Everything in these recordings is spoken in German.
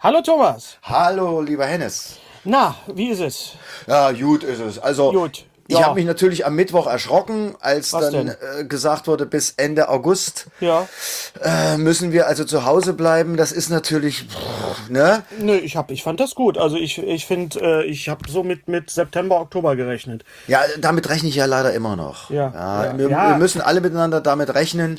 Hallo Thomas. Hallo, lieber Hennes. Na, wie ist es? Ja, gut ist es. Also, Gut. ich Ja. habe mich natürlich am Mittwoch erschrocken, als Was dann gesagt wurde, bis Ende August Ja. müssen wir also zu Hause bleiben. Das ist natürlich, ne? Nö, ich fand das gut. Also ich finde, ich habe so mit September, Oktober gerechnet. Ja, damit rechne ich ja leider immer noch. Ja, ja, wir ja. müssen alle miteinander damit rechnen,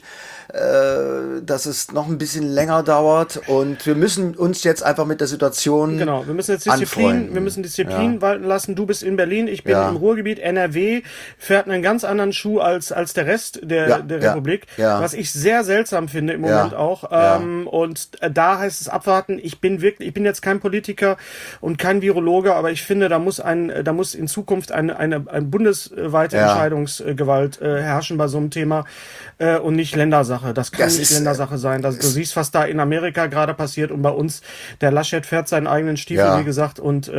dass es noch ein bisschen länger dauert und wir müssen uns jetzt einfach mit der Situation Genau, wir müssen jetzt anfreunden. Disziplin walten lassen. Du bist in Berlin, ich bin Ja. im Ruhrgebiet. NRW fährt einen ganz anderen Schuh als der Rest der Republik, ja. was ich sehr seltsam finde im Moment auch. Ja. Und da heißt es abwarten. Ich bin jetzt kein Politiker und kein Virologe, aber ich finde, da muss in Zukunft eine bundesweite Ja. Entscheidungsgewalt herrschen bei so einem Thema und nicht Ländersache. Das kann Das nicht ist, Ländersache sein. Du siehst, was da in Amerika gerade passiert und bei uns, der Laschet fährt seinen eigenen Stiefel, Ja. wie gesagt, und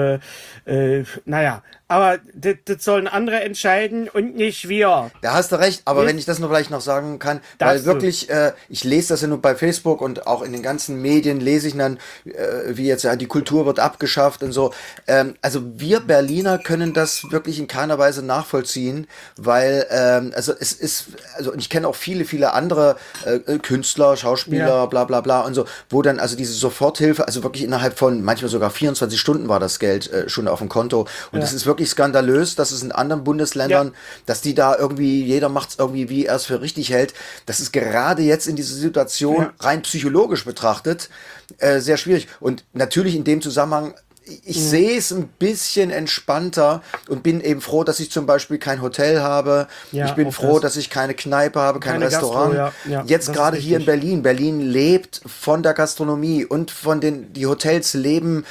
naja, aber das sollen andere entscheiden und nicht wir. Da hast du recht, aber wenn ich das nur vielleicht noch sagen kann, Darfst weil wirklich, ich lese das ja nur bei Facebook und auch in den ganzen Medien lese ich dann, wie jetzt ja die Kultur wird abgeschafft und so. Also wir Berliner können das wirklich in keiner Weise nachvollziehen, weil also es ist, also ich kenne auch viele andere Künstler, Schauspieler, Ja. bla bla bla und so, wo dann also diese Soforthilfe, also wirklich innerhalb von manchmal sogar 24 Stunden war das Geld schon auf dem Konto und das ist wirklich skandalös, dass es in anderen Bundesländern, dass die da irgendwie, jeder macht es irgendwie, wie er es für richtig hält. Das ist gerade jetzt in dieser Situation rein psychologisch betrachtet sehr schwierig. Und natürlich in dem Zusammenhang, ich sehe es ein bisschen entspannter und bin eben froh, dass ich zum Beispiel kein Hotel habe. Ja, ich bin auch froh, das. dass ich keine Kneipe habe, kein Keine Gastro, Restaurant. ja, das Jetzt ist gerade hier in richtig. Berlin. Berlin lebt von der Gastronomie und von die Hotels leben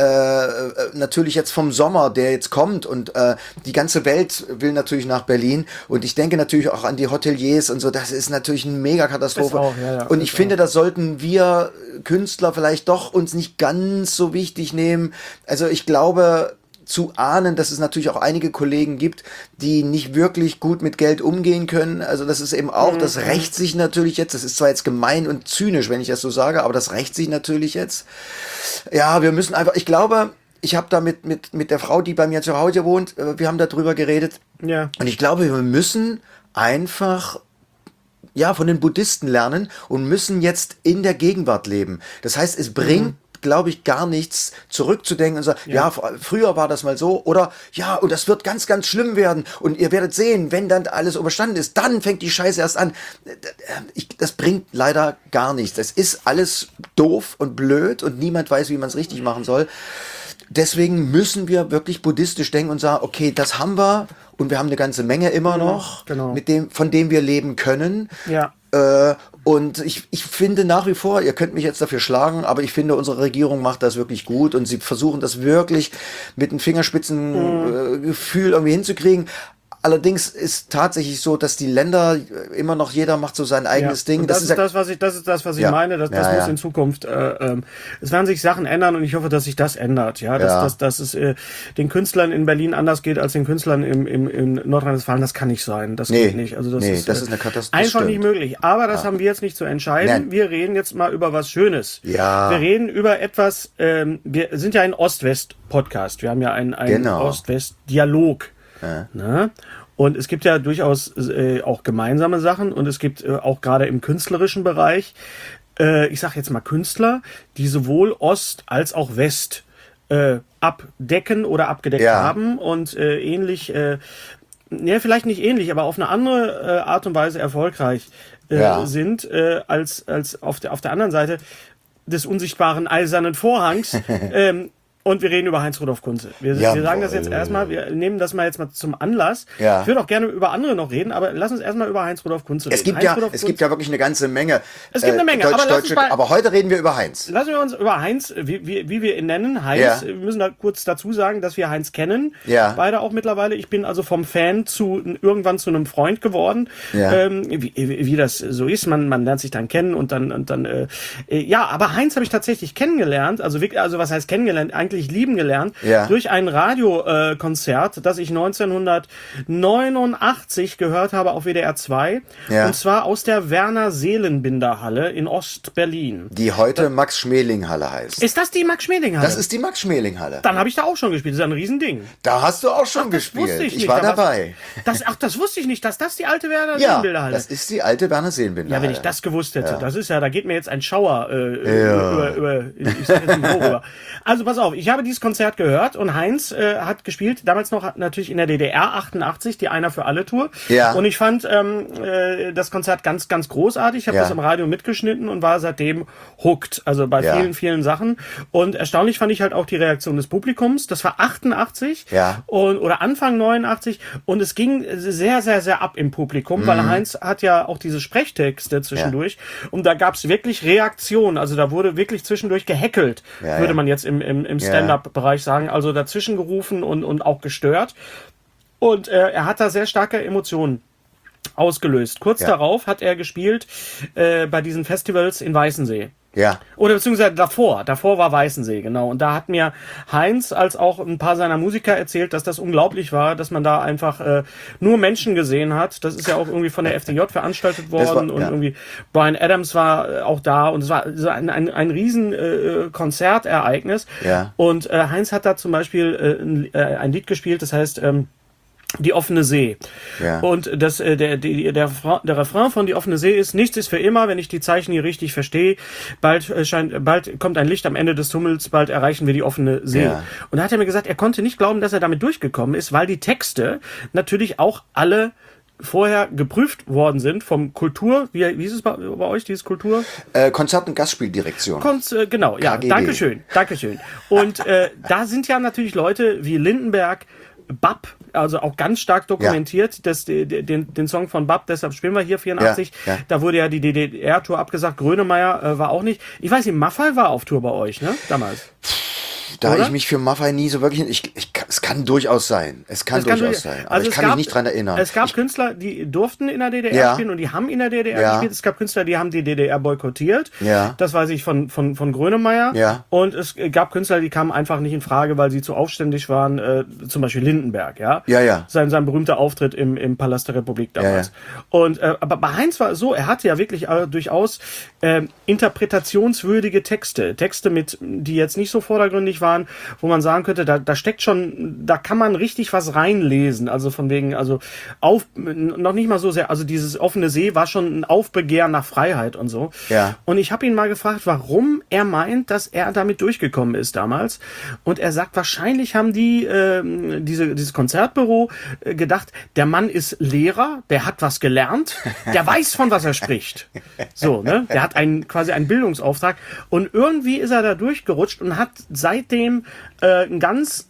natürlich jetzt vom Sommer, der jetzt kommt und die ganze Welt will natürlich nach Berlin und ich denke natürlich auch an die Hoteliers und so. Das ist natürlich eine Mega-Katastrophe. Ist auch, ja, und ich ist finde, das sollten wir Künstler vielleicht doch uns nicht ganz so wichtig nehmen. Also ich glaube, zu ahnen, dass es natürlich auch einige Kollegen gibt, die nicht wirklich gut mit Geld umgehen können. Also das ist eben auch, das rächt sich natürlich jetzt. Das ist zwar jetzt gemein und zynisch, wenn ich das so sage, aber das rächt sich natürlich jetzt. Ja, wir müssen einfach, ich glaube, ich habe da mit der Frau, die bei mir zu Hause wohnt, wir haben darüber geredet. Ja. Und ich glaube, wir müssen einfach von den Buddhisten lernen und müssen jetzt in der Gegenwart leben. Das heißt, es bringt glaube ich, gar nichts zurückzudenken und sagen, früher war das mal so oder und das wird ganz, ganz schlimm werden und ihr werdet sehen, wenn dann alles überstanden ist, dann fängt die Scheiße erst an. Das bringt leider gar nichts. Das ist alles doof und blöd und niemand weiß, wie man es richtig machen soll. Deswegen müssen wir wirklich buddhistisch denken und sagen, okay, das haben wir und wir haben eine ganze Menge immer noch, genau. von dem wir leben können. Ja. Und ich finde nach wie vor, ihr könnt mich jetzt dafür schlagen, aber ich finde, unsere Regierung macht das wirklich gut und sie versuchen das wirklich mit einem Fingerspitzengefühl irgendwie hinzukriegen. Allerdings ist tatsächlich so, dass die Länder immer noch, jeder macht so sein eigenes Ding. Und das ist das, was ich meine. Das muss in Zukunft. Es werden sich Sachen ändern und ich hoffe, dass sich das ändert. Ja, dass es den Künstlern in Berlin anders geht als den Künstlern in Nordrhein-Westfalen. Das kann nicht sein. Das geht nicht. Also das ist eine Katastrophe. Einfach nicht möglich. Aber das haben wir jetzt nicht zu entscheiden. Nein. Wir reden jetzt mal über was Schönes. Ja. Wir reden über etwas. Wir sind ja ein Ost-West-Podcast. Wir haben ja einen Ost-West-Dialog. Ne? Und es gibt ja durchaus auch gemeinsame Sachen und es gibt auch gerade im künstlerischen Bereich, ich sag jetzt mal Künstler, die sowohl Ost als auch West abdecken oder abgedeckt haben und ähnlich, vielleicht nicht ähnlich, aber auf eine andere Art und Weise erfolgreich sind als auf der anderen Seite des unsichtbaren eisernen Vorhangs. Und wir reden über Heinz-Rudolf Kunze. Wir sagen das jetzt erstmal, wir nehmen das mal jetzt mal zum Anlass. Ja. Ich würde auch gerne über andere noch reden, aber lass uns erstmal über Heinz-Rudolf Kunze reden. Es gibt ja wirklich eine ganze Menge. Es gibt eine Menge, aber heute reden wir über Heinz. Lassen wir uns über Heinz, wie wir ihn nennen, Heinz. Wir müssen da kurz dazu sagen, dass wir Heinz kennen. Ja. Beide auch mittlerweile. Ich bin also vom Fan irgendwann zu einem Freund geworden. Ja. Wie das so ist, man lernt sich dann kennen und dann aber Heinz habe ich tatsächlich kennengelernt. Also was heißt kennengelernt? Eigentlich wirklich lieben gelernt durch ein Radiokonzert, das ich 1989 gehört habe auf WDR 2. Ja. Und zwar aus der Werner-Seelenbinder-Halle in Ost-Berlin. Die heute Max-Schmeling-Halle heißt. Ist das die Max-Schmeling-Halle? Das ist die Max-Schmeling-Halle. Dann habe ich da auch schon gespielt. Das ist ein Riesending. Da hast du auch schon gespielt. Ich war dabei. Das wusste ich nicht, dass das die alte Werner-Seelenbinder-Halle ist. Ja, das ist die alte Werner-Seelenbinder-Halle. Ja, wenn ich das gewusst hätte. Ja. Das ist ja, da geht mir jetzt ein Schauer ich sag jetzt nicht worüber. Also pass auf, ich habe dieses Konzert gehört und Heinz hat gespielt, damals noch natürlich in der DDR 88, die Einer für alle Tour. Ja. Und ich fand das Konzert ganz, ganz großartig. Ich habe das im Radio mitgeschnitten und war seitdem hooked. Also bei vielen, vielen Sachen. Und erstaunlich fand ich halt auch die Reaktion des Publikums. Das war 88 oder Anfang 89 und es ging sehr, sehr, sehr ab im Publikum, weil Heinz hat ja auch diese Sprechtexte zwischendurch und da gab es wirklich Reaktionen. Also da wurde wirklich zwischendurch gehackelt, würde man jetzt im Stand-up-Bereich sagen. Also dazwischen gerufen und auch gestört. Und er hat da sehr starke Emotionen ausgelöst. Kurz darauf hat er gespielt bei diesen Festivals in Weißensee. Ja. Oder beziehungsweise davor war Weißensee, genau. Und da hat mir Heinz als auch ein paar seiner Musiker erzählt, dass das unglaublich war, dass man da einfach nur Menschen gesehen hat. Das ist ja auch irgendwie von der FDJ veranstaltet worden und irgendwie Bryan Adams war auch da und es war so ein riesen Konzertereignis. Ja. Und Heinz hat da zum Beispiel ein Lied gespielt, das heißt Die offene See. Ja. Und der Refrain von Die offene See ist: Nichts ist für immer, wenn ich die Zeichen hier richtig verstehe. Bald kommt ein Licht am Ende des Tunnels, bald erreichen wir die offene See. Ja. Und da hat er mir gesagt, er konnte nicht glauben, dass er damit durchgekommen ist, weil die Texte natürlich auch alle vorher geprüft worden sind vom Kultur, wie ist es bei euch, dieses Kultur? Konzert- und Gastspieldirektion. Genau, ja, Dankeschön. Und da sind ja natürlich Leute wie Lindenberg, Bab, also auch ganz stark dokumentiert, den Song von Bab, deshalb spielen wir hier 84, da wurde ja die DDR-Tour abgesagt, Grönemeyer war auch nicht. Ich weiß nicht, Maffay war auf Tour bei euch, ne, damals? Da ich mich für Maffay nie so wirklich... es kann durchaus sein. Aber also ich kann mich nicht dran erinnern. Es gab Künstler, die durften in der DDR spielen und die haben in der DDR gespielt. Es gab Künstler, die haben die DDR boykottiert. Ja. Das weiß ich von Grönemeyer. Ja. Und es gab Künstler, die kamen einfach nicht in Frage, weil sie zu aufständig waren. Zum Beispiel Lindenberg, Sein berühmter Auftritt im Palast der Republik damals. Ja. Und aber bei Heinz war es so, er hatte ja wirklich durchaus interpretationswürdige Texte, die jetzt nicht so vordergründig waren, wo man sagen könnte, da steckt schon, da kann man richtig was reinlesen, also von wegen, noch nicht mal so sehr, also dieses offene See war schon ein Aufbegehren nach Freiheit und so. Ja. Und ich habe ihn mal gefragt, warum er meint, dass er damit durchgekommen ist damals. Und er sagt, wahrscheinlich haben die dieses Konzertbüro gedacht, der Mann ist Lehrer, der hat was gelernt, der weiß, von was er spricht. So, ne? Der hat quasi einen Bildungsauftrag und irgendwie ist er da durchgerutscht und hat seitdem einen ganz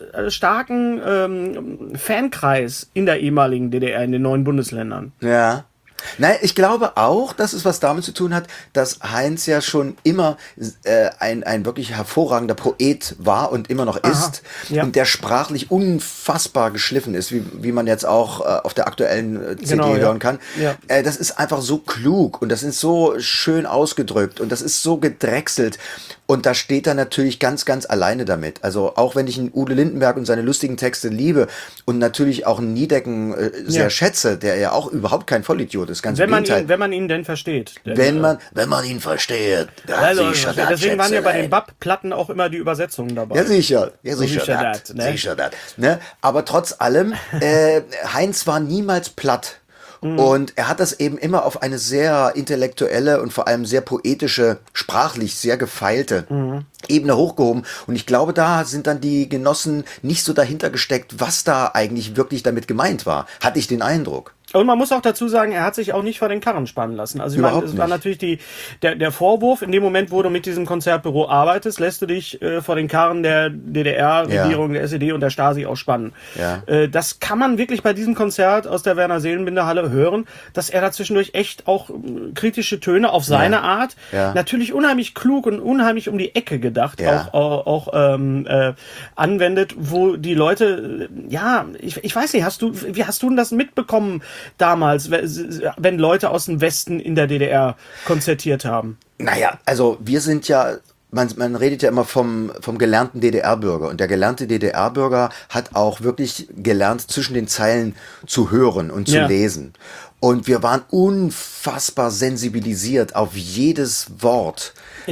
starken Fankreis in der ehemaligen DDR, in den neuen Bundesländern. Ja. Nein, ich glaube auch, dass es was damit zu tun hat, dass Heinz ja schon immer ein wirklich hervorragender Poet war und immer noch ist. Ja. Und der sprachlich unfassbar geschliffen ist, wie man jetzt auch auf der aktuellen CD hören kann. Ja. Das ist einfach so klug und das ist so schön ausgedrückt und das ist so gedrechselt. Und da steht er natürlich ganz, ganz alleine damit. Also auch wenn ich einen Udo Lindenberg und seine lustigen Texte liebe und natürlich auch einen Niedecken sehr schätze, der ja auch überhaupt kein Vollidiot ist, ganz im Gegenteil. Wenn man ihn denn versteht. Wenn man ihn versteht. Deswegen waren ja bei den Bab-Platten auch immer die Übersetzungen dabei. Ja, sicher. Sicher das. Ne? Aber trotz allem, Heinz war niemals platt. Und er hat das eben immer auf eine sehr intellektuelle und vor allem sehr poetische, sprachlich sehr gefeilte Ebene hochgehoben. Und ich glaube, da sind dann die Genossen nicht so dahinter gesteckt, was da eigentlich wirklich damit gemeint war. Hatte ich den Eindruck. Und man muss auch dazu sagen, er hat sich auch nicht vor den Karren spannen lassen. Also ich meine, es war natürlich der Vorwurf, in dem Moment, wo du mit diesem Konzertbüro arbeitest, lässt du dich vor den Karren der DDR-Regierung, der SED und der Stasi auch spannen. Ja. Das kann man wirklich bei diesem Konzert aus der Werner-Seelenbinder-Halle hören, dass er da zwischendurch echt auch kritische Töne auf seine Art, natürlich unheimlich klug und unheimlich um die Ecke gedacht, auch anwendet, wo die Leute, ich weiß nicht, wie hast du denn das mitbekommen damals, wenn Leute aus dem Westen in der DDR konzertiert haben? Naja, also wir sind ja man redet ja immer vom gelernten DDR-Bürger. Und der gelernte DDR-Bürger hat auch wirklich gelernt, zwischen den Zeilen zu hören und zu lesen. Und wir waren unfassbar sensibilisiert auf jedes Wort,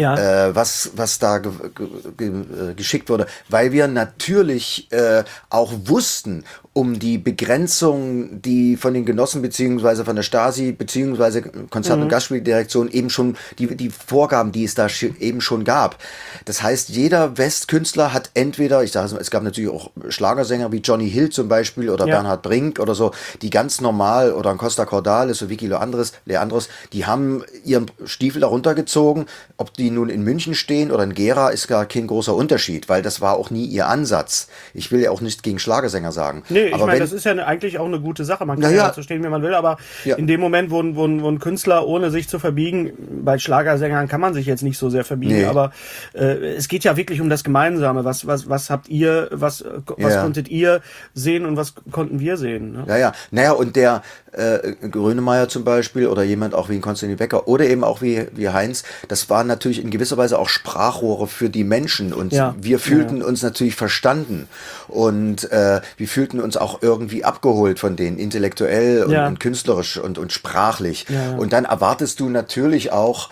was da geschickt wurde, weil wir natürlich auch wussten um die Begrenzung, die von den Genossen beziehungsweise von der Stasi beziehungsweise Konzert- und Gastspieldirektion eben schon die Vorgaben, die es da eben schon gab. Das heißt, jeder Westkünstler hat entweder, ich sage es gab natürlich auch Schlagersänger wie Johnny Hill zum Beispiel oder Bernhard Brink oder so, die ganz normal, oder ein Costa Cordalis oder Vicky Leandros, die haben ihren Stiefel da runtergezogen. Ob die nun in München stehen oder in Gera, ist gar kein großer Unterschied, weil das war auch nie ihr Ansatz. Ich will ja auch nicht gegen Schlagersänger sagen. Nee, ich meine, das ist ja eigentlich auch eine gute Sache. Man kann ja dazu stehen, wie man will, aber in dem Moment wurden Künstler, ohne sich zu verbiegen, bei Schlagersängern kann man sich jetzt nicht so sehr verbiegen, aber es geht ja wirklich um das Gemeinsame. Was habt ihr, was konntet ihr sehen und was konnten wir sehen? Ne? Naja, und der Grönemeyer zum Beispiel oder jemand auch wie ein Konstantin Wecker oder eben auch wie Heinz, das waren natürlich in gewisser Weise auch Sprachrohre für die Menschen und wir fühlten uns natürlich verstanden und wir fühlten uns auch irgendwie abgeholt von denen, intellektuell und künstlerisch und sprachlich. Und dann erwartest du natürlich auch,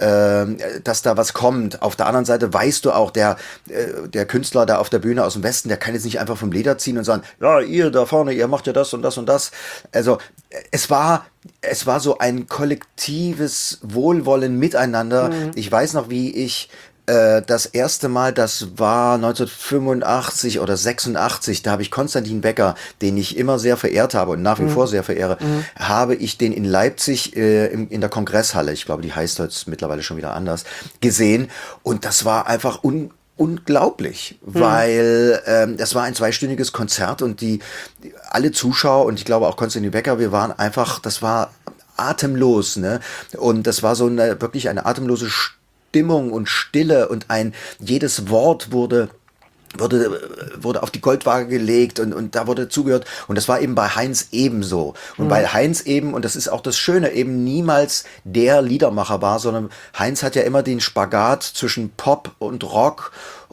dass da was kommt. Auf der anderen Seite weißt du auch, der Künstler da auf der Bühne aus dem Westen, der kann jetzt nicht einfach vom Leder ziehen und sagen, ja, ihr da vorne, ihr macht ja das und das und das. Also es war so ein kollektives Wohlwollen miteinander. Ich weiß noch, wie ich das erste Mal, das war 1985 oder 86, da habe ich Konstantin Wecker, den ich immer sehr verehrt habe und nach wie vor sehr verehre, habe ich den in Leipzig in der Kongresshalle, ich glaube, die heißt heute mittlerweile schon wieder anders, gesehen und das war einfach unglaublich, weil das war ein zweistündiges Konzert und alle Zuschauer und ich glaube auch Konstantin Wecker, wir waren einfach, das war atemlos, ne? Und das war so wirklich eine atemlose Stimmung und Stille und jedes Wort wurde auf die Goldwaage gelegt und da wurde zugehört und das war eben bei Heinz ebenso und weil Heinz eben, und das ist auch das Schöne, eben niemals der Liedermacher war, sondern Heinz hat ja immer den Spagat zwischen Pop und Rock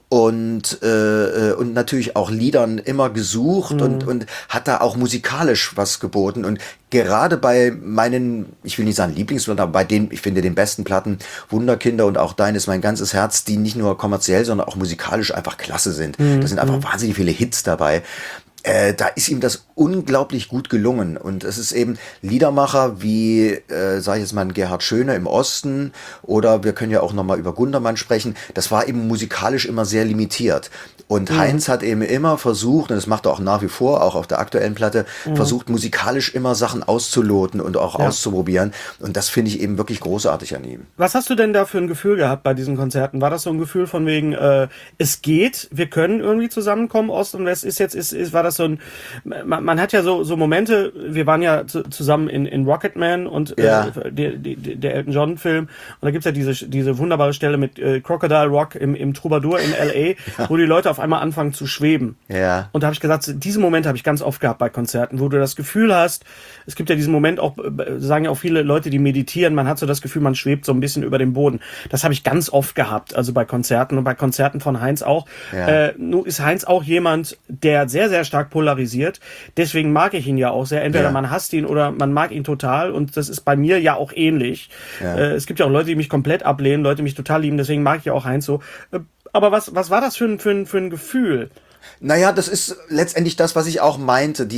und natürlich auch Liedern immer gesucht und hat da auch musikalisch was geboten und gerade bei meinen, ich will nicht sagen Lieblingsplatten, aber bei denen, ich finde den besten Platten, Wunderkinder und auch Dein ist mein ganzes Herz, die nicht nur kommerziell, sondern auch musikalisch einfach klasse sind. Da sind einfach wahnsinnig viele Hits dabei. Da ist ihm das unglaublich gut gelungen und es ist eben Liedermacher wie, sage ich jetzt mal, ein Gerhard Schöne im Osten oder wir können ja auch nochmal über Gundermann sprechen, das war eben musikalisch immer sehr limitiert und Heinz hat eben immer versucht, und das macht er auch nach wie vor, auch auf der aktuellen Platte, versucht musikalisch immer Sachen auszuloten und auch auszuprobieren und das finde ich eben wirklich großartig an ihm. Was hast du denn da für ein Gefühl gehabt bei diesen Konzerten? War das so ein Gefühl von wegen, es geht, wir können irgendwie zusammenkommen, Ost und West, war das so ein, man hat ja so Momente, wir waren ja zusammen in Rocketman und der Elton John Film und da gibt's ja diese wunderbare Stelle mit Crocodile Rock im Troubadour in L.A., wo die Leute auf einmal anfangen zu schweben. Ja. Und da habe ich gesagt, diesen Moment habe ich ganz oft gehabt bei Konzerten, wo du das Gefühl hast, es gibt ja diesen Moment auch, sagen ja auch viele Leute, die meditieren, man hat so das Gefühl, man schwebt so ein bisschen über dem Boden. Das habe ich ganz oft gehabt, also bei Konzerten und bei Konzerten von Heinz auch. Nun ist Heinz auch jemand, der sehr, sehr stark polarisiert. Deswegen mag ich ihn ja auch sehr. Entweder man hasst ihn oder man mag ihn total. Und das ist bei mir ja auch ähnlich. Es gibt ja auch Leute, die mich komplett ablehnen, Leute, die mich total lieben. Deswegen mag ich ja auch Heinz so. Aber was war das für ein Gefühl? Naja, das ist letztendlich das, was ich auch meinte.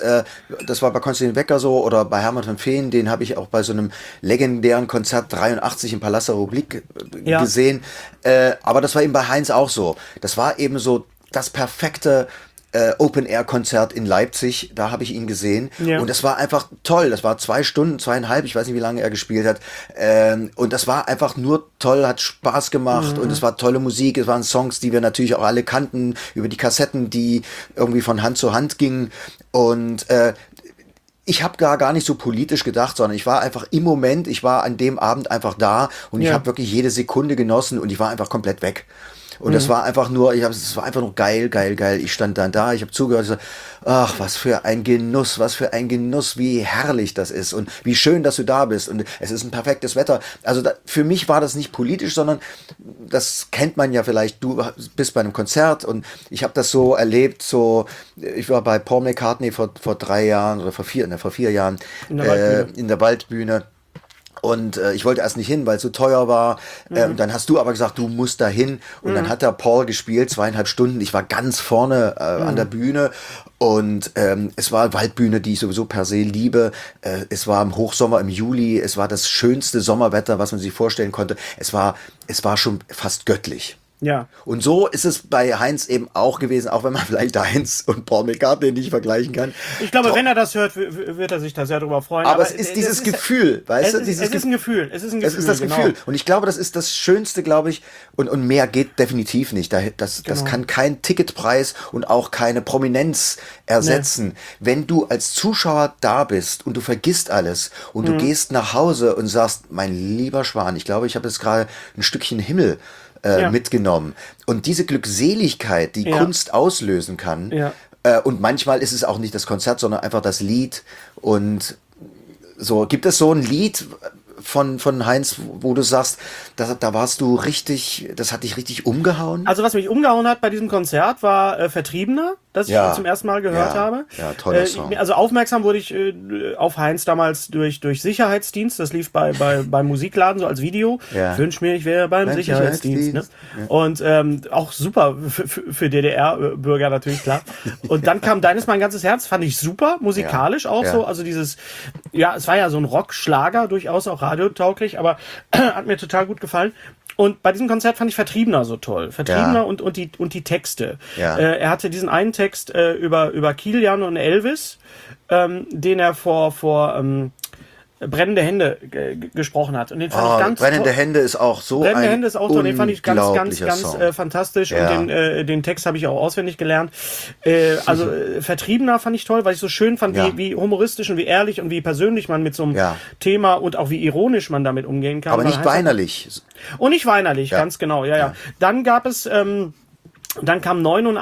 Das war bei Konstantin Wecker so oder bei Hermann von Feen, den habe ich auch bei so einem legendären Konzert 83 im Palast der Republik gesehen. Aber das war eben bei Heinz auch so. Das war eben so das perfekte Open-Air-Konzert in Leipzig, da habe ich ihn gesehen und das war einfach toll, das war 2 Stunden, 2,5, ich weiß nicht, wie lange er gespielt hat und das war einfach nur toll, hat Spaß gemacht und es war tolle Musik, es waren Songs, die wir natürlich auch alle kannten, über die Kassetten, die irgendwie von Hand zu Hand gingen und ich habe gar nicht so politisch gedacht, sondern ich war einfach im Moment, ich war an dem Abend einfach da und ich habe wirklich jede Sekunde genossen und ich war einfach komplett weg. Und das war einfach nur, es war einfach nur geil, geil, geil. Ich stand dann da, ich habe zugehört, ich so, ach, was für ein Genuss, wie herrlich das ist und wie schön, dass du da bist und es ist ein perfektes Wetter. Also für mich war das nicht politisch, sondern das kennt man ja vielleicht, du bist bei einem Konzert und ich habe das so erlebt, ich war bei Paul McCartney vor 3 Jahren oder vor 4 Jahren in der Waldbühne. Und ich wollte erst nicht hin, weil es so teuer war. Und dann hast du aber gesagt, du musst da hin. Und dann hat der Paul gespielt, 2,5 Stunden. Ich war ganz vorne an der Bühne. Und es war eine Waldbühne, die ich sowieso per se liebe. Es war im Hochsommer, im Juli. Es war das schönste Sommerwetter, was man sich vorstellen konnte. Es war schon fast göttlich. Ja. Und so ist es bei Heinz eben auch gewesen, auch wenn man vielleicht Heinz und Paul McCartney nicht vergleichen kann. Ich glaube, wenn er das hört, wird er sich da sehr drüber freuen. Aber es ist dieses Gefühl, weißt du? Es ist ein Gefühl. Es ist das Gefühl. Und ich glaube, das ist das Schönste, glaube ich. Und mehr geht definitiv nicht. Das kann kein Ticketpreis und auch keine Prominenz ersetzen. Nee. Wenn du als Zuschauer da bist und du vergisst alles und du gehst nach Hause und sagst, mein lieber Schwan, ich glaube, ich habe jetzt gerade ein Stückchen Himmel mitgenommen. Und diese Glückseligkeit, die Kunst auslösen kann, und manchmal ist es auch nicht das Konzert, sondern einfach das Lied. Und so, gibt es so ein Lied von Heinz, wo du sagst, da warst du richtig, das hat dich richtig umgehauen? Also was mich umgehauen hat bei diesem Konzert war Vertriebener, das ich zum ersten Mal gehört habe. Ja, toller Song. Also aufmerksam wurde ich auf Heinz damals durch Sicherheitsdienst, das lief beim Musikladen so als Video. Ja. Ich wünsche mir, ich wäre beim Sicherheitsdienst. Ne? Ja. Und auch super für DDR-Bürger natürlich, klar. Und dann kam Deines mein ganzes Herz, fand ich super, musikalisch auch so. Also dieses, es war ja so ein Rock-Schlager, durchaus auch radiotauglich, aber hat mir total gut gefallen. Und bei diesem Konzert fand ich Vertriebener so toll. Vertriebener und die Texte. Ja. Er hatte diesen einen Text über Kilian und Elvis, den er vor Brennende Hände gesprochen hat. Und den fand ich ganz Brennende Hände ist auch so Brennende Hände ist auch toll. Den fand ich ganz fantastisch. Ja. Und den Text habe ich auch auswendig gelernt. Also Vertriebener fand ich toll, weil ich so schön fand, wie humoristisch und wie ehrlich und wie persönlich man mit so einem Thema und auch wie ironisch man damit umgehen kann. Aber nicht weinerlich. Und nicht weinerlich, ganz genau. Ja. Dann gab es Dann kam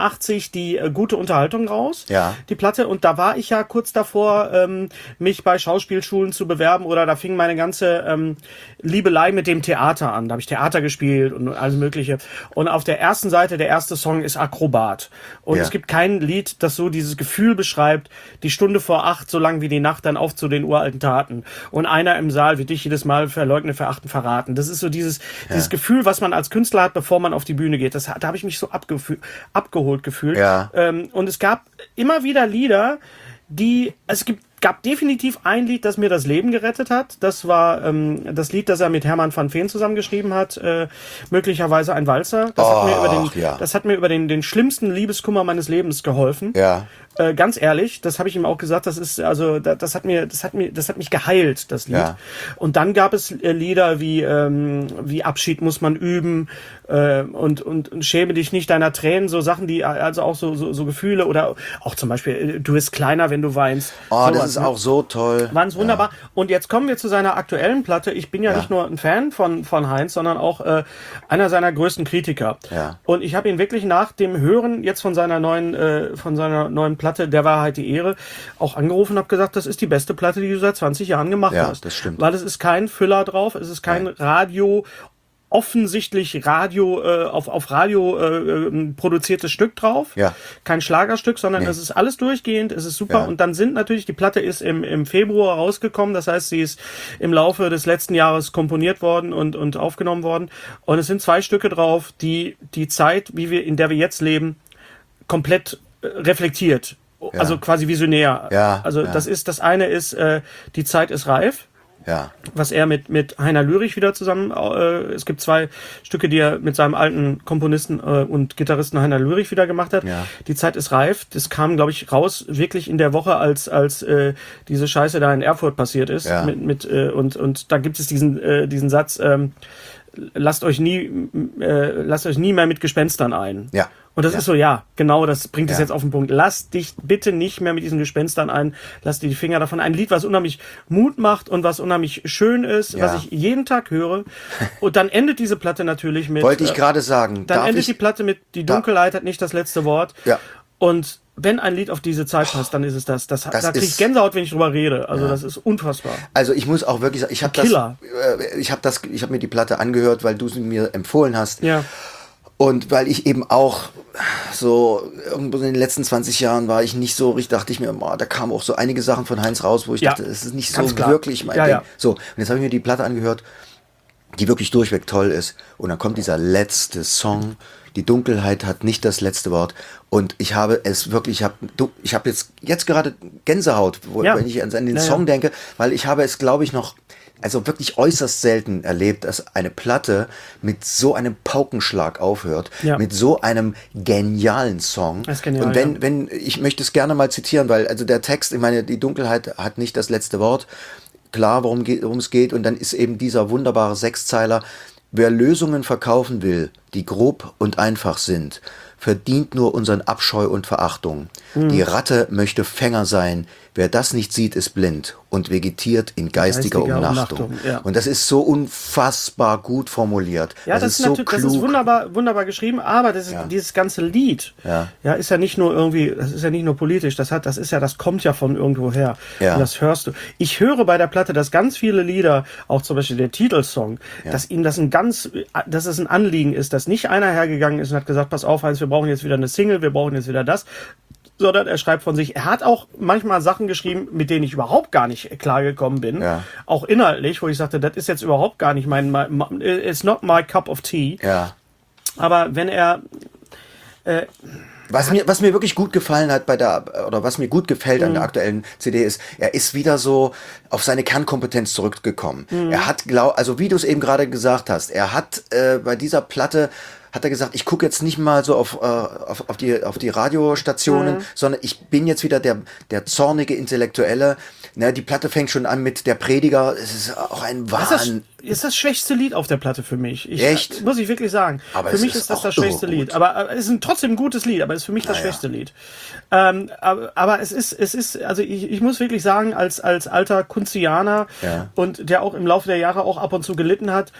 89 die gute Unterhaltung raus, die Platte. Und da war ich ja kurz davor, mich bei Schauspielschulen zu bewerben. Oder da fing meine ganze Liebelei mit dem Theater an. Da habe ich Theater gespielt und alles Mögliche. Und auf der ersten Seite, der erste Song ist Akrobat. Und es gibt kein Lied, das so dieses Gefühl beschreibt, die Stunde vor 8, so lang wie die Nacht, dann auf zu den uralten Taten. Und einer im Saal wird dich jedes Mal verleugnen, verachten, verraten. Das ist so dieses Gefühl, was man als Künstler hat, bevor man auf die Bühne geht. Da habe ich mich so abgeholt gefühlt. Ja. Und es gab immer wieder Lieder, es gab definitiv ein Lied, das mir das Leben gerettet hat. Das war das Lied, das er mit Hermann van Veen zusammengeschrieben hat, möglicherweise ein Walzer. Das hat mir über den schlimmsten Liebeskummer meines Lebens geholfen. Ja. Ganz ehrlich, das habe ich ihm auch gesagt, das hat mich geheilt, das Lied. Ja. Und dann gab es Lieder wie Abschied muss man üben und schäme dich nicht deiner Tränen, so Sachen, die also auch so Gefühle oder auch zum Beispiel du bist kleiner, wenn du weinst. Das ist auch so toll. Ganz wunderbar. Ja. Und jetzt kommen wir zu seiner aktuellen Platte. Ich bin ja nicht nur ein Fan von Heinz, sondern auch einer seiner größten Kritiker. Ja. Und ich habe ihn wirklich nach dem Hören jetzt von seiner neuen Platte, Der Wahrheit die Ehre, auch angerufen und habe gesagt, das ist die beste Platte, die du seit 20 Jahren gemacht hast. Ja, das stimmt. Weil es ist kein Füller drauf, es ist kein offensichtlich auf Radio produziertes Stück drauf. Ja. Kein Schlagerstück, sondern es ist alles durchgehend, es ist super. Ja. Und dann die Platte ist im Februar rausgekommen, das heißt, sie ist im Laufe des letzten Jahres komponiert worden und aufgenommen worden. Und es sind 2 Stücke drauf, die Zeit, in der wir jetzt leben, komplett reflektiert. Also quasi visionär. Ja. Also das eine ist, die Zeit ist reif. Ja. Was er mit Heiner Lürich wieder zusammen, es gibt 2 Stücke, die er mit seinem alten Komponisten und Gitarristen Heiner Lürich wieder gemacht hat. Ja. Die Zeit ist reif. Das kam, glaube ich, raus wirklich in der Woche, als diese Scheiße da in Erfurt passiert ist. Ja. Und da gibt es diesen Satz, lasst euch nie mehr mit Gespenstern ein. Ja. Und das ist so, genau, das bringt es jetzt auf den Punkt. Lass dich bitte nicht mehr mit diesen Gespenstern ein, lass dir die Finger davon. Ein Lied, was unheimlich Mut macht und was unheimlich schön ist, was ich jeden Tag höre. Und dann endet diese Platte natürlich mit... Wollte ich gerade sagen. Dann endet die Platte mit Die Dunkelheit hat nicht das letzte Wort. Ja. Und wenn ein Lied auf diese Zeit passt, dann ist es das. Da kriege ich Gänsehaut, wenn ich drüber rede. Also das ist unfassbar. Also ich muss auch wirklich sagen, ich habe mir die Platte angehört, weil du sie mir empfohlen hast. Ja. Und weil ich eben auch so irgendwo in den letzten 20 Jahren war ich nicht so richtig, dachte ich mir, da kamen auch so einige Sachen von Heinz raus, wo ich dachte, es ist nicht so wirklich mein Ding. Ja. So, und jetzt habe ich mir die Platte angehört, die wirklich durchweg toll ist. Und dann kommt dieser letzte Song, Die Dunkelheit hat nicht das letzte Wort. Und ich habe es wirklich, ich habe jetzt gerade Gänsehaut, wenn ich an den Song denke, weil ich habe es, glaube ich, noch wirklich äußerst selten erlebt, dass eine Platte mit so einem Paukenschlag aufhört, mit so einem genialen Song. Das ist genial, und wenn, ich möchte es gerne mal zitieren, weil also der Text, ich meine, die Dunkelheit hat nicht das letzte Wort, klar, worum es geht, und dann ist eben dieser wunderbare Sechszeiler: Wer Lösungen verkaufen will, die grob und einfach sind, verdient nur unseren Abscheu und Verachtung. Die Ratte möchte Fänger sein. Wer das nicht sieht, ist blind und vegetiert in geistiger Umnachtung. Ja. Und das ist so unfassbar gut formuliert. Ja, das ist so klug. Das ist wunderbar geschrieben, aber dieses ganze Lied, ist ja nicht nur irgendwie, das ist ja nicht nur politisch, das kommt ja von irgendwo her. Ja. Und das hörst du. Ich höre bei der Platte, dass ganz viele Lieder, auch zum Beispiel der Titelsong, dass ihnen dass es ein Anliegen ist, dass nicht einer hergegangen ist und hat gesagt, pass auf, Heinz, wir brauchen jetzt wieder eine Single, wir brauchen jetzt wieder das, sondern er schreibt von sich. Er hat auch manchmal Sachen geschrieben, mit denen ich überhaupt gar nicht klargekommen bin. Ja. Auch inhaltlich, wo ich sagte, das ist jetzt überhaupt gar nicht it's not my cup of tea. Ja. Aber wenn er... Was mir wirklich gut gefallen hat was mir gut gefällt an der aktuellen CD ist, er ist wieder so auf seine Kernkompetenz zurückgekommen. Er hat, also wie du es eben gerade gesagt hast, er hat bei dieser Platte hat er gesagt, ich gucke jetzt nicht mal so auf die Radiostationen, sondern ich bin jetzt wieder der zornige Intellektuelle. Ne, die Platte fängt schon an mit der Prediger. Es ist auch ein Wahnsinn. Das ist das schwächste Lied auf der Platte für mich. Echt? Muss ich wirklich sagen. Aber für mich ist das schwächste Lied. Aber es ist trotzdem ein gutes Lied, aber es ist für mich das schwächste Lied. Aber es ist, also ich muss wirklich sagen, als alter Kunzianer und der auch im Laufe der Jahre auch ab und zu gelitten hat,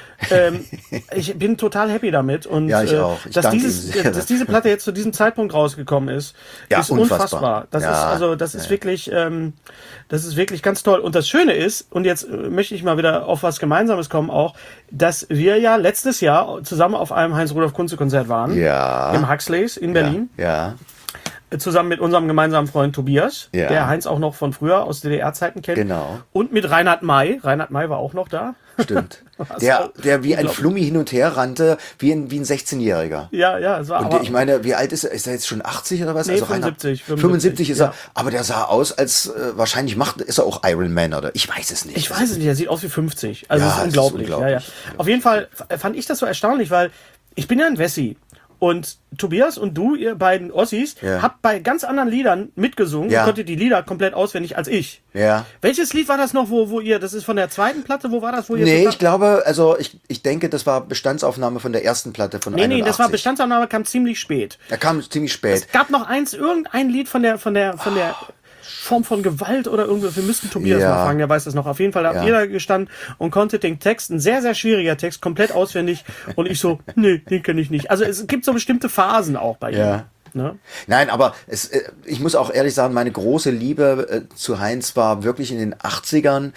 ich bin total happy damit. Und ich auch. Dass diese Platte jetzt zu diesem Zeitpunkt rausgekommen ist unfassbar. Das ist wirklich ganz toll. Und das Schöne ist, und jetzt möchte ich mal wieder auf was Gemeinsames kommen auch, dass wir ja letztes Jahr zusammen auf einem Heinz-Rudolf-Kunze-Konzert waren. Ja. Im Huxleys in Berlin. Ja. Zusammen mit unserem gemeinsamen Freund Tobias, der Heinz auch noch von früher aus DDR-Zeiten kennt. Genau. Und mit Reinhard May. Reinhard May war auch noch da. Stimmt. Der wie ein Flummi hin und her rannte, wie ein 16-Jähriger. Ja, es war. Und ich meine, wie alt ist er? Ist er jetzt schon 80 oder was? Nee, also 75 ist er. Aber der sah aus, als wahrscheinlich ist er auch Iron Man, oder? Ich weiß es nicht. Ich weiß es nicht. Er sieht aus wie 50. Also das ist unglaublich. Ja. Auf jeden Fall fand ich das so erstaunlich, weil ich bin ja ein Wessi. Und Tobias und du, ihr beiden Ossis, habt bei ganz anderen Liedern mitgesungen und konntet die Lieder komplett auswendig als ich. Ja. Welches Lied war das noch, wo ihr, das ist von der zweiten Platte, wo war das? Ich glaube, also ich denke, das war Bestandsaufnahme von der ersten Platte von 81. Nee, das war Bestandsaufnahme, kam ziemlich spät. Er kam ziemlich spät. Es gab noch irgendein Lied von der Form von Gewalt oder irgendwas. Wir müssten Tobias mal fragen, der weiß das noch. Auf jeden Fall hat jeder gestanden und konnte den Text, ein sehr, sehr schwieriger Text, komplett auswendig. Und ich so, nee, den kenne ich nicht. Also es gibt so bestimmte Phasen auch bei ihm. Ne? Nein, aber ich muss auch ehrlich sagen, meine große Liebe zu Heinz war wirklich in den 80ern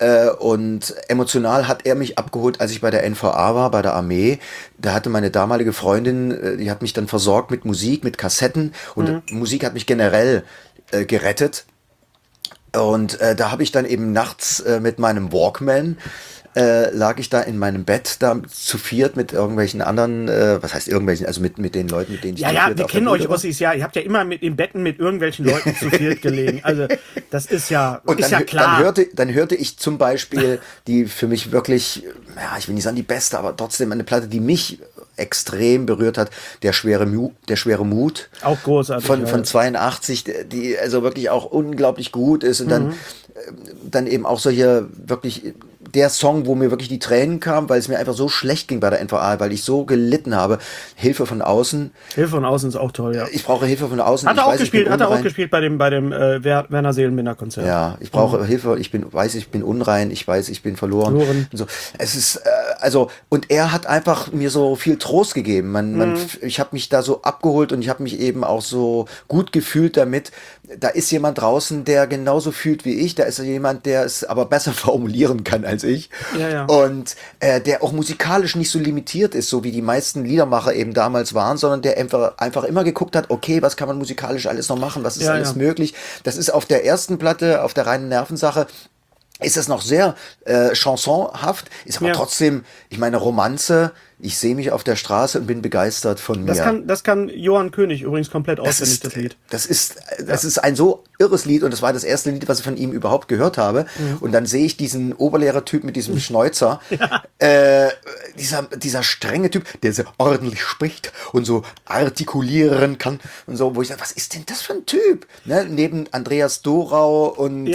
und emotional hat er mich abgeholt, als ich bei der NVA war, bei der Armee. Da hatte meine damalige Freundin, die hat mich dann versorgt mit Musik, mit Kassetten und Musik hat mich generell gerettet. Und da habe ich dann eben nachts mit meinem Walkman lag ich da in meinem Bett da zu viert mit irgendwelchen anderen, was heißt irgendwelchen, also mit den Leuten, mit denen ich wir kennen euch Ossis, ihr habt ja immer in Betten mit irgendwelchen Leuten zu viert gelegen. Also das ist ja, und ist ja klar. Dann hörte ich zum Beispiel die für mich wirklich, ich will nicht sagen die beste, aber trotzdem eine Platte, die mich extrem berührt hat, der schwere Mut. Auch großartig. Von 82, die also wirklich auch unglaublich gut ist und dann eben auch solche wirklich der Song, wo mir wirklich die Tränen kamen, weil es mir einfach so schlecht ging bei der NVA, weil ich so gelitten habe. Hilfe von außen. Hilfe von außen ist auch toll, ja. Ich brauche Hilfe von außen. Hat er auch gespielt bei dem Werner Seelenbinder Konzert. Ja, ich brauche Hilfe. Ich bin unrein. Ich weiß, ich bin verloren. Und so. Es ist, und er hat einfach mir so viel Trost gegeben. Ich habe mich da so abgeholt und ich habe mich eben auch so gut gefühlt damit. Da ist jemand draußen, der genauso fühlt wie ich. Da ist jemand, der es aber besser formulieren kann als ich. Ja, ja. Und der auch musikalisch nicht so limitiert ist, so wie die meisten Liedermacher eben damals waren, sondern der einfach immer geguckt hat, okay, was kann man musikalisch alles noch machen, was ist alles möglich. Das ist auf der ersten Platte, auf der reinen Nervensache, ist es noch sehr chansonhaft, ist aber trotzdem, ich meine, Romanze. Ich sehe mich auf der Straße und bin begeistert von mir. Das kann Johann König übrigens komplett auswendig, das Lied. Das ist ein so irres Lied und das war das erste Lied, was ich von ihm überhaupt gehört habe. Mhm. Und dann sehe ich diesen Oberlehrertyp mit diesem Schnäuzer, dieser strenge Typ, der so ordentlich spricht und so artikulieren kann und so, wo ich sage, was ist denn das für ein Typ? Ne? Neben Andreas Dorau und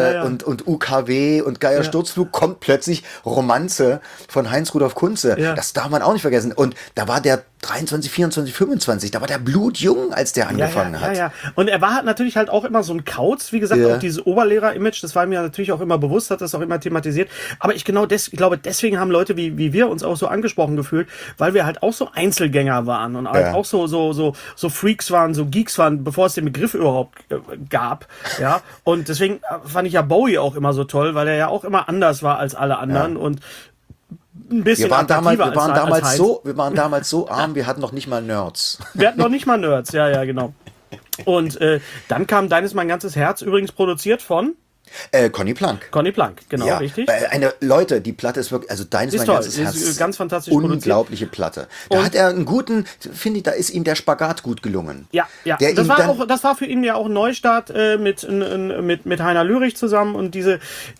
UKW und Geier Sturzflug kommt plötzlich Romanze von Heinz-Rudolf Kunze. Ja. Das darf man auch nicht vergessen. Und da war der 23, 24, 25, da war der blutjung, als der angefangen hat. Ja. Und er war natürlich halt auch immer so ein Kauz, wie gesagt, auch dieses Oberlehrer-Image, das war mir natürlich auch immer bewusst, hat das auch immer thematisiert. Aber ich glaube, deswegen haben Leute wie wir uns auch so angesprochen gefühlt, weil wir halt auch so Einzelgänger waren und halt auch so Freaks waren, so Geeks waren, bevor es den Begriff überhaupt gab. Ja. Und deswegen fand ich ja Bowie auch immer so toll, weil er ja auch immer anders war als alle anderen und ein bisschen wir waren damals so arm, wir hatten noch nicht mal Nerds. Wir hatten noch nicht mal Nerds, ja, genau. Und dann kam Deines mein ganzes Herz, übrigens produziert von Conny Plank. Conny Plank, genau, ja, richtig. Leute, die Platte ist wirklich, also Deines mein ganzes Herz ist ganz fantastisch unglaubliche Platte. Da hat er einen guten, finde ich, da ist ihm der Spagat gut gelungen. Ja. Das war für ihn ja auch ein Neustart mit Heiner Lürich zusammen und diese,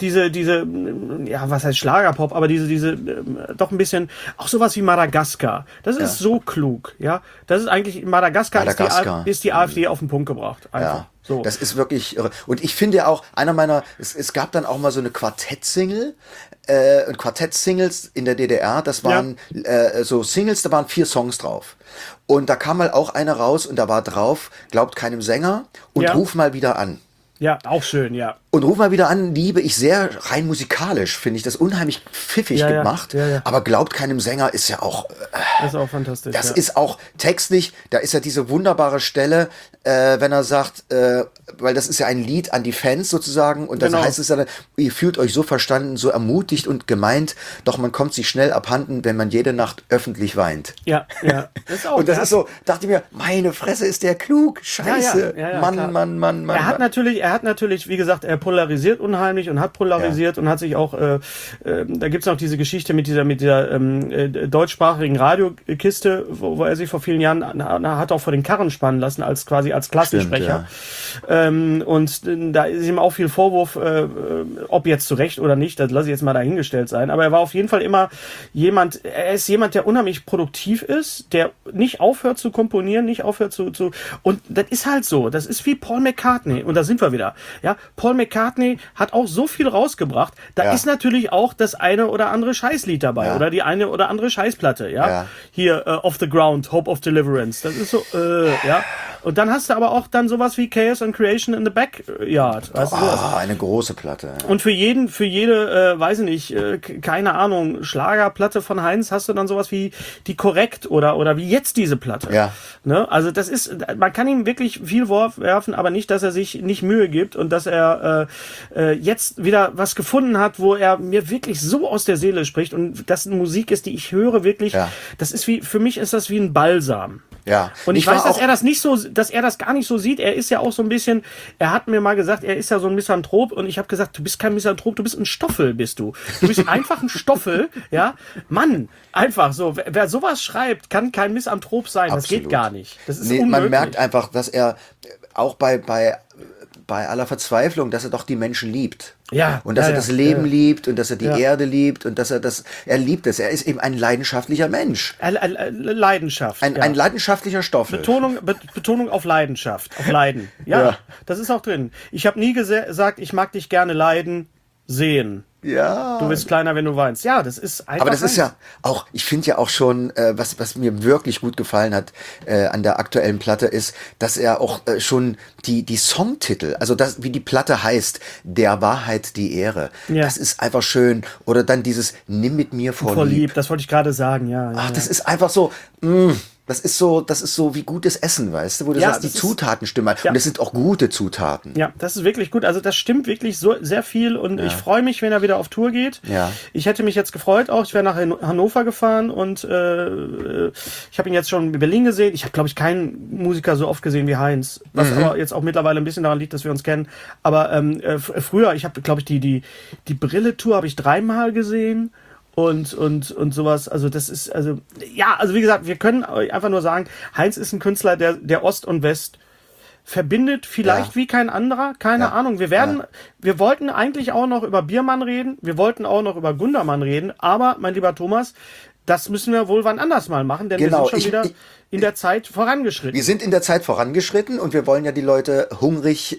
ja, was heißt Schlagerpop, aber diese doch ein bisschen, auch sowas wie Madagaskar. Das ist so klug, ja. Das ist eigentlich, Madagaskar. Ist die AfD auf den Punkt gebracht, einfach. Ja. So. Das ist wirklich irre. Und ich finde auch, es gab dann auch mal so eine Quartett-Single, Quartett-Singles in der DDR, das waren so Singles, da waren 4 Songs drauf. Und da kam mal auch eine raus und da war drauf, glaubt keinem Sänger und ruf mal wieder an. Ja, auch schön, ja. Und Ruf mal wieder an, liebe ich sehr, rein musikalisch, finde ich das unheimlich pfiffig gemacht. Ja. Aber glaubt keinem Sänger ist ja auch... ist auch fantastisch. Das ist auch textlich, da ist ja diese wunderbare Stelle, wenn er sagt, weil das ist ja ein Lied an die Fans sozusagen und dann heißt es ja, ihr fühlt euch so verstanden, so ermutigt und gemeint, doch man kommt sich schnell abhanden, wenn man jede Nacht öffentlich weint. Ja. Das ist auch, und das ist so, dachte ich mir, meine Fresse, ist der klug, scheiße, Mann. Er hat natürlich, wie gesagt, er polarisiert unheimlich und hat polarisiert und hat sich auch, da gibt's noch diese Geschichte mit dieser deutschsprachigen Radiokiste, wo er sich vor vielen Jahren hat auch vor den Karren spannen lassen, als Klassensprecher. Stimmt, und da ist ihm auch viel Vorwurf, ob jetzt zu Recht oder nicht, das lasse ich jetzt mal dahingestellt sein, aber er war auf jeden Fall immer jemand, der unheimlich produktiv ist, der nicht aufhört zu komponieren, nicht aufhört und das ist halt so, das ist wie Paul McCartney, und da sind wir wieder, ja, Paul McCartney hat auch so viel rausgebracht, da ist natürlich auch das eine oder andere Scheißlied dabei, oder die eine oder andere Scheißplatte, hier, Off the Ground, Hope of Deliverance, das ist so, und dann hast du aber auch dann sowas wie Chaos and Creation in the Backyard. Weißt du, eine große Platte. Ja. Und für jede, weiß ich nicht, keine Ahnung, Schlagerplatte von Heinz hast du dann sowas wie die Korrekt oder wie jetzt diese Platte. Ja. Ne? Also das ist, man kann ihm wirklich viel werfen, aber nicht, dass er sich nicht Mühe gibt und dass er jetzt wieder was gefunden hat, wo er mir wirklich so aus der Seele spricht und das Musik ist, die ich höre wirklich, das ist für mich ist das wie ein Balsam. Ja. Und ich weiß, dass er das gar nicht so sieht. Er ist ja auch so ein bisschen, er hat mir mal gesagt, er ist ja so ein Misanthrop und ich habe gesagt, du bist kein Misanthrop, du bist ein Stoffel, bist du. Du bist einfach ein Stoffel, ja. Mann, einfach so. Wer sowas schreibt, kann kein Misanthrop sein. Absolut. Das geht gar nicht. Das ist unmöglich. Man merkt einfach, dass er auch bei aller Verzweiflung, dass er doch die Menschen liebt. Ja. Und dass er das Leben liebt und dass er die Erde liebt und dass er liebt es. Er ist eben ein leidenschaftlicher Mensch. Leidenschaft. Ein leidenschaftlicher Stoffel. Betonung auf Leidenschaft, auf Leiden. Ja, das ist auch drin. Ich habe nie gesagt, ich mag dich gerne leiden, sehen. Ja. Du bist kleiner, wenn du weinst. Ja, das ist einfach. Aber das ist ja auch, ich finde ja auch schon, was mir wirklich gut gefallen hat an der aktuellen Platte ist, dass er auch schon die Songtitel, also das, wie die Platte heißt, der Wahrheit die Ehre, das ist einfach schön. Oder dann dieses Nimm mit mir vorlieb. Das wollte ich gerade sagen, ja. Ach, das ist einfach so, das ist so wie gutes Essen, weißt du, wo du sagst, die Zutaten stimmen. Und das sind auch gute Zutaten. Ja, das ist wirklich gut. Also das stimmt wirklich so sehr viel und ich freue mich, wenn er wieder auf Tour geht. Ja. Ich hätte mich jetzt gefreut auch. Ich wäre nach Hannover gefahren und ich habe ihn jetzt schon in Berlin gesehen. Ich habe, glaube ich, keinen Musiker so oft gesehen wie Heinz. Was aber jetzt auch mittlerweile ein bisschen daran liegt, dass wir uns kennen. Aber früher, ich habe, glaube ich, die Brille-Tour habe ich 3-mal gesehen. Und sowas, also das ist, also wie gesagt, wir können einfach nur sagen, Heinz ist ein Künstler, der Ost und West verbindet, vielleicht wie kein anderer, keine Ahnung. Wir wollten eigentlich auch noch über Biermann reden, wir wollten auch noch über Gundermann reden, aber, mein lieber Thomas, das müssen wir wohl wann anders mal machen, denn wir sind schon wieder in der Zeit vorangeschritten. Wir sind in der Zeit vorangeschritten und wir wollen ja die Leute hungrig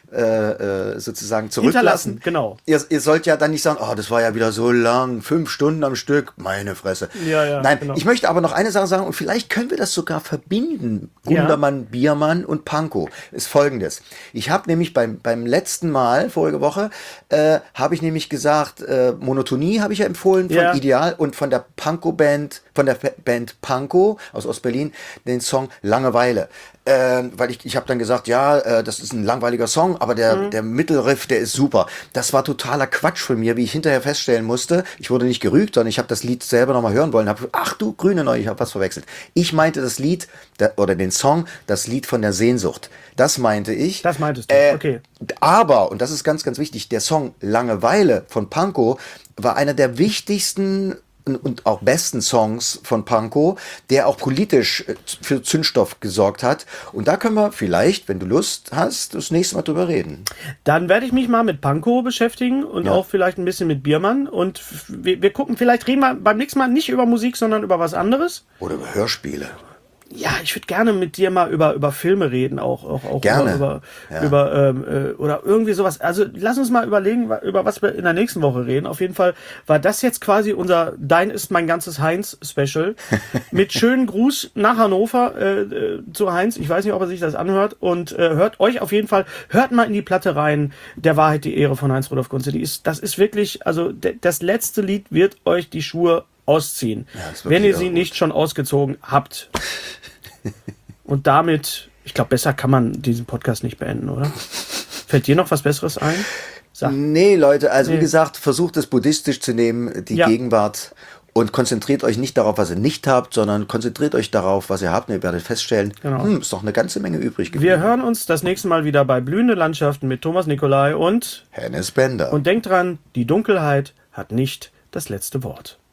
sozusagen zurücklassen. Genau. Ihr sollt ja dann nicht sagen, oh, das war ja wieder so lang, 5 Stunden am Stück, meine Fresse. Ja, Nein, genau. Ich möchte aber noch eine Sache sagen und vielleicht können wir das sogar verbinden. Gundermann, Biermann und Pankow ist Folgendes. Ich habe nämlich beim letzten Mal, vorige Woche, habe ich nämlich gesagt, Monotonie habe ich ja empfohlen von Ideal und von der Pankow-Band, von der Band Pankow aus Ostberlin, den Song Langeweile. Weil ich habe dann gesagt, das ist ein langweiliger Song, aber der Mittelriff, der ist super. Das war totaler Quatsch von mir, wie ich hinterher feststellen musste. Ich wurde nicht gerügt, sondern ich habe das Lied selber nochmal hören wollen. Ach du grüne Neue, ich habe was verwechselt. Ich meinte das Lied, oder den Song, das Lied von der Sehnsucht. Das meinte ich. Das meintest du, okay. Aber, und das ist ganz, ganz wichtig, der Song Langeweile von Pankow war einer der wichtigsten und auch besten Songs von Pankow, der auch politisch für Zündstoff gesorgt hat. Und da können wir vielleicht, wenn du Lust hast, das nächste Mal drüber reden. Dann werde ich mich mal mit Pankow beschäftigen und auch vielleicht ein bisschen mit Biermann. Und wir gucken, vielleicht reden wir beim nächsten Mal nicht über Musik, sondern über was anderes. Oder über Hörspiele. Ja, ich würde gerne mit dir mal über Filme reden, auch gerne. Oder irgendwie sowas. Also lass uns mal überlegen, über was wir in der nächsten Woche reden. Auf jeden Fall war das jetzt quasi unser Dein ist mein ganzes Heinz-Special. Mit schönen Gruß nach Hannover zu Heinz. Ich weiß nicht, ob er sich das anhört. Und hört mal in die Platte rein. Der Wahrheit die Ehre von Heinz Rudolf Kunze. Das ist wirklich, also das letzte Lied wird euch die Schuhe ausziehen, wenn ihr sie nicht schon ausgezogen habt. Und damit, ich glaube, besser kann man diesen Podcast nicht beenden, oder? Fällt dir noch was Besseres ein? Nee, Leute, also wie gesagt, versucht es buddhistisch zu nehmen, die Gegenwart, und konzentriert euch nicht darauf, was ihr nicht habt, sondern konzentriert euch darauf, was ihr habt, und ihr werdet feststellen, ist noch eine ganze Menge übrig geblieben. Wir hören uns das nächste Mal wieder bei Blühende Landschaften mit Thomas Nicolai und Hennes Bender. Und denkt dran, die Dunkelheit hat nicht das letzte Wort.